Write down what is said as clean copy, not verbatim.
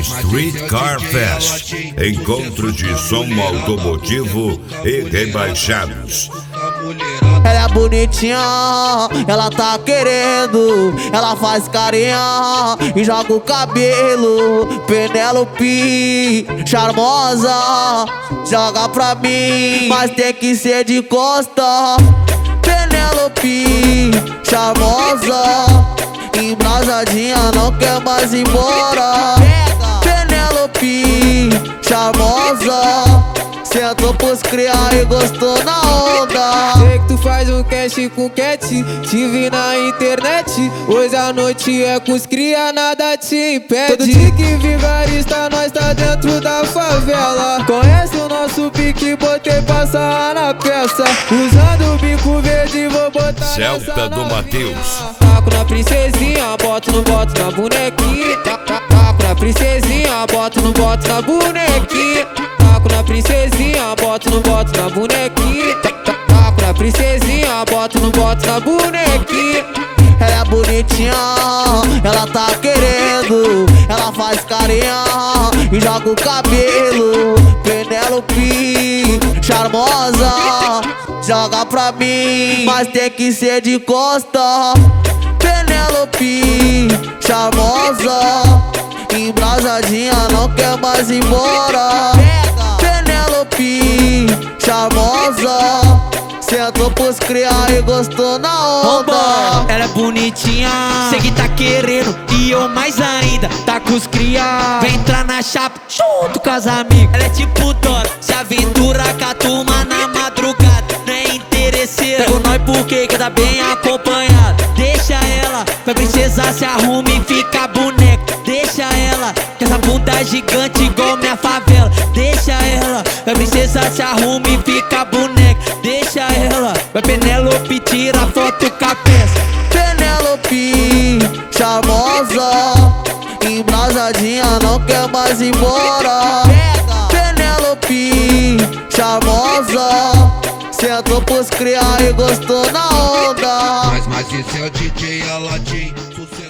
Street Car Fest, encontro de som automotivo e rebaixados. Ela é bonitinha, ela tá querendo, ela faz carinha e joga o cabelo. Penélope, charmosa, joga pra mim, mas tem que ser de costa. Penélope, charmosa, embrasadinha, não quer mais ir embora. Penélope, charmosa, sentou pros criar e gostou na onda. Sei que tu faz um cast com cat, te vi na internet. Hoje a noite é com os cria, nada te impede. Todo tique vigarista, nós tá dentro da favela. Conhece o nosso pique, botei passar na peça. Usando o bico verde, vou botar Celta do Matheus. Taco na princesinha, boto no boto na bonequinha. Taco na princesinha, boto no boto na bonequinha. Taco na princesinha, boto no boto na bonequinha. Taco na princesinha, boto no boto na bonequinha. Ela é bonitinha, ela tá querendo, ela faz carinha e joga o cabelo. Penélope, charmosa, joga pra mim, mas tem que ser de costa. Penélope, charmosa, embrasadinha, não quer mais ir embora. Penélope, charmosa, sentou pros criar e gostou na onda. Ela é bonitinha, sei que tá querendo e eu mais ainda, tá com os cria. Vem entrar na chapa junto com as amigas. Ela é tipo Dora, se aventura com a turma na madrugada. Não é interesseira, pega nós porque quer tá bem acompanhado. Deixa ela, vai princesa, se arruma e fica boneca. Deixa ela, que essa bunda gigante igual minha favela. Deixa ela, vai princesa, se arruma e fica boneca. Deixa ela, vai Penélope, tira foto com a peça. Penélope, charmosa, embrasadinha, não quer mais ir embora. Penélope, charmosa, sentou pros criar e gostou na onda. Mas esse é o DJ Aladim.